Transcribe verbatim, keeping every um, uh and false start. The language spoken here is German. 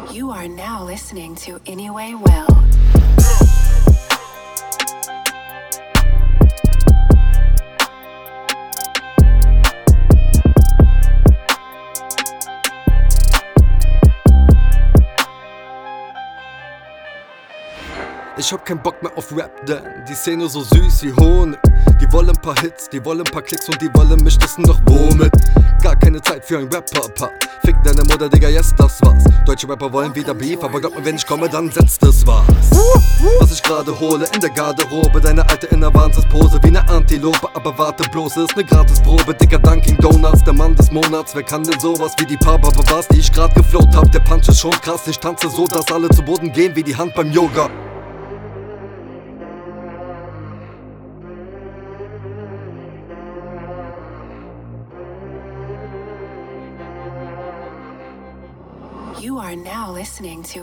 You are now listening to Anyway Well. Ich hab keinen Bock mehr auf Rap, denn die Szene so süß wie Honig. Die wollen paar Hits, die wollen paar Klicks und die wollen mich wissen doch womit. Gar keine Zeit für ein Rapper-Part. Fick deine Mutter, Digga, yes, das war's. Deutsche Rapper wollen wieder Beef, aber glaub mir, wenn ich komme, dann setzt es was. Was ich gerade hole in der Garderobe, deine alte in der Wahnsinnspose wie ne Antilope. Aber warte bloß, es ist ne Gratisprobe, Dicker Dunkin' Donuts, der Mann des Monats. Wer kann denn sowas wie die paar Bababas, die ich grad geflowt hab? Der Punch ist schon krass, ich tanze so, dass alle zu Boden gehen wie die Hand beim Yoga. You are now listening to